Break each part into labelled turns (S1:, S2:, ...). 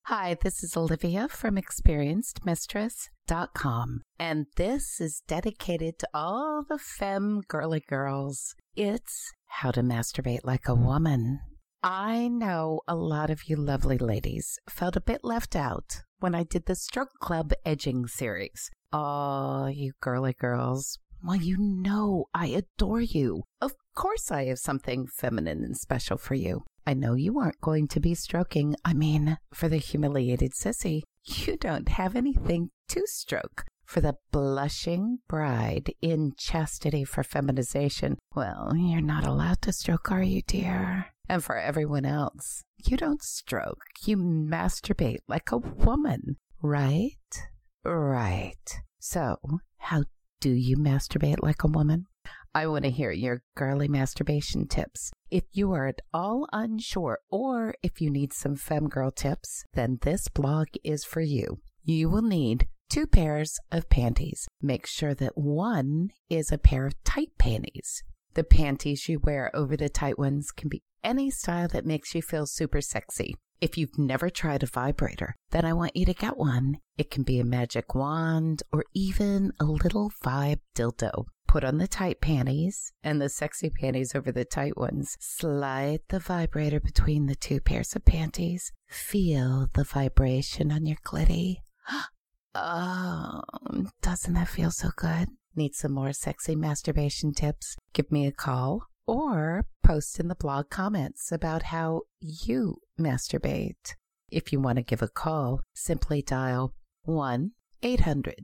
S1: Hi, this is Olivia from ExperiencedMistress.com, and this is dedicated to all the femme girly girls. It's how to masturbate like a woman. I know a lot of you lovely ladies felt a bit left out when I did the Stroke Club Edging series. Oh, you girly girls. Well, you know I adore you. Of course I have something feminine and special for you. I know you aren't going to be stroking. For the humiliated sissy, you don't have anything to stroke. For the blushing bride in chastity for feminization, well, you're not allowed to stroke, are you, dear? And for everyone else, you don't stroke. You masturbate like a woman, right? Right. So, how do you masturbate like a woman? I want to hear your girly masturbation tips. If you are at all unsure or if you need some femgirl tips, then this blog is for you. You will need 2 pairs of panties. Make sure that one is a pair of tight panties. The panties you wear over the tight ones can be any style that makes you feel super sexy. If you've never tried a vibrator, then I want you to get one. It can be a magic wand or even a little vibe dildo. Put on the tight panties and the sexy panties over the tight ones. Slide the vibrator between the 2 pairs of panties. Feel the vibration on your clitty. Oh, doesn't that feel so good? Need some more sexy masturbation tips? Give me a call or post in the blog comments about how you masturbate. If you want to give a call, simply dial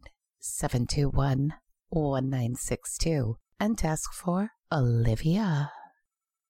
S1: 1-800-721-1962 and ask for Olivia.